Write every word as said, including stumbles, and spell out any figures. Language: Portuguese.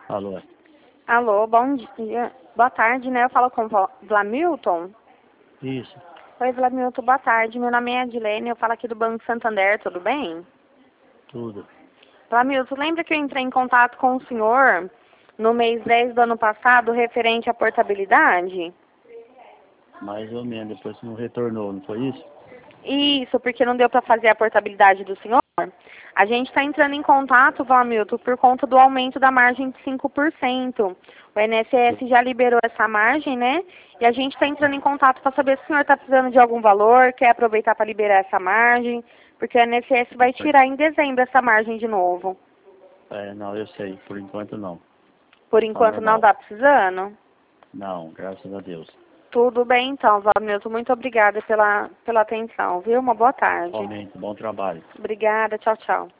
Alô. Alô, bom dia. Boa tarde, né? Eu falo com o Vlamilton. Isso. Oi, Vlamilton, boa tarde. Meu nome é Adilene, eu falo aqui do Banco Santander, tudo bem? Tudo. Vlamilton, lembra que eu entrei em contato com o senhor no mês dez do ano passado, referente à portabilidade? Mais ou menos, depois não retornou, não foi isso? Isso, porque não deu para fazer a portabilidade do senhor. A gente está entrando em contato, Vlamilton, por conta do aumento da margem de cinco por cento. O I N S S já liberou essa margem, né? E a gente está entrando em contato para saber se o senhor está precisando de algum valor, quer aproveitar para liberar essa margem, porque o I N S S vai tirar em dezembro essa margem de novo. É, não, eu sei, por enquanto não. Por Tá enquanto não normal. está precisando? Não, graças a Deus. Tudo bem então, Vlamilton. Muito obrigada pela, pela atenção, viu? Uma boa tarde. Igualmente, bom trabalho. Obrigada, tchau, tchau.